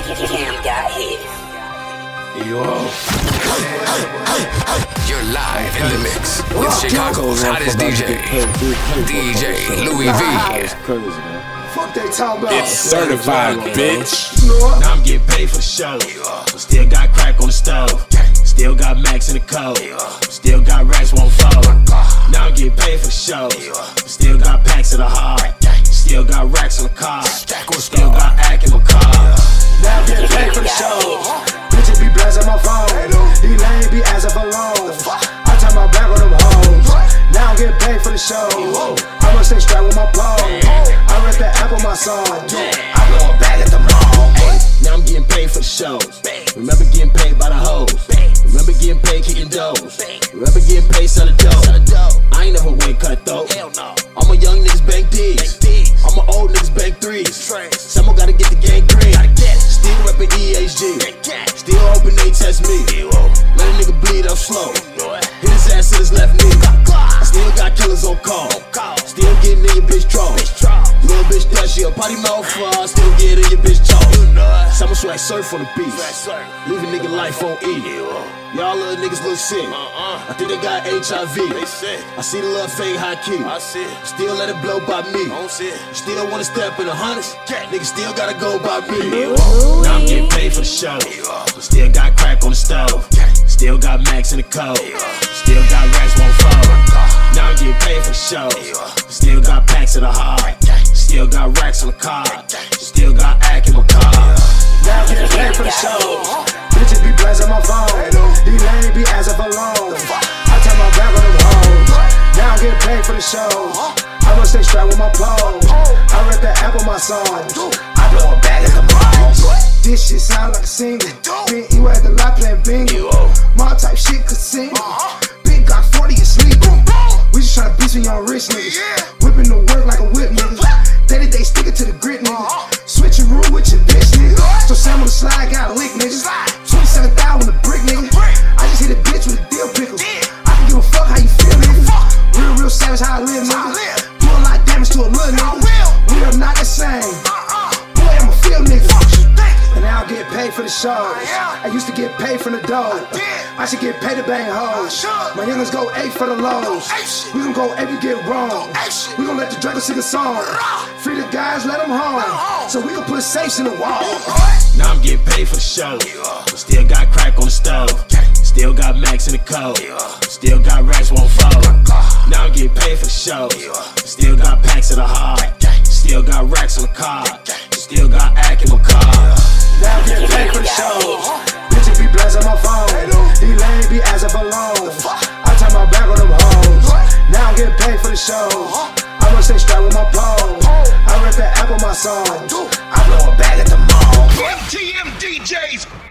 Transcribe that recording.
Cam got hit. You're live in the mix with Chicago's hottest DJ, DJ Louis V. Fuck they talk about. It's certified, bitch. Now I'm getting paid for the show. Still got crack on the stove. Still got Max in the code. Still got racks won't fold. Now I'm getting paid for the show. Still got packs in the heart. Still got racks in the car. Still got act in my car. Now I'm getting paid for the show. Bitches be blasting my phone. These lanes be asking for loans. I turn my back on them hoes. Now I'm getting paid for the show. I'ma stay strapped with my pole. I rent the app on my song. I blow a bag at the mall. Now I'm getting paid for the shows. Remember getting paid by the hoes. Remember getting paid kicking doors. Remember getting paid selling dope. I ain't never went cutthroat. I'm a young niggas bank D's. I'm a old niggas bank threes. Someone gotta get the gang green. Still reppin' EHG. Still hoping they test me. Let a nigga bleed up slow. Hit his ass to his left knee. Still got killers on call. Still getting in your bitch draw. Little bitch does she a potty mouth. Still get in your bitch jaw. Someone swag surf on the beach. Leave a nigga life on E. Y'all little niggas look sick. I think they got HIV. I see the little fake high key. Still let it blow by me. Still wanna step in the hundreds. Niggas still gotta go by me. Now I'm getting paid for the show. Still got crack on the stove. Still got Max in the code. Still got racks won't fold. Now I'm getting paid for the show. Still got packs in the heart. Still got racks on the car. Still got act in my car. Now I'm getting paid for the show. Bitches be blasting my phone. These lanes be asking for loans. I turn my back on them hoes. Now I'm getting paid for the show. I'ma stay strapped with my pole. I rent the app on my song. I blow a bag at the mall. This shit sound like a single. Me and you at the lot playing bingo. My type shit could sing. Big got 40 asleep. We just tryna beat some young rich niggas. Whipping the work like a whip nigga. They stickin' to the grit nigga. Switchin' room with your bitch nigga. So Sam on the slide got a lick nigga. 27,000 with a brick nigga. I just hit a bitch with a deal pickle. I can give a fuck how you feel nigga. Real savage how I live nigga. Do a lot of damage to a little nigga. We are not the same. Boy, I'm a field nigga. And now I get paid for the show. I used to get paid from the dough. I should get paid to bang hoes. My youngins go 8 for the lows. We gon' go 8 you get wrong. We gon' let the Draco sing a song. Free the guys, let them home. So we gon' put safes in the wall. Now I'm getting paid for the show. Still got crack on the stove. Still got Max in the code. Still got racks won't fold. Now I'm getting paid for the show. Still got packs in the heart. Still got racks on the car. Still got act in my car. Now I'm getting paid for the show. Bitches be blasting my phone. These lanes be asking for loans. I turn my back on them hoes. Now I'm getting paid for the show. I'ma stay strapped with my pole. I rent the app on my song. I blow a bag at the mall. MTM DJs.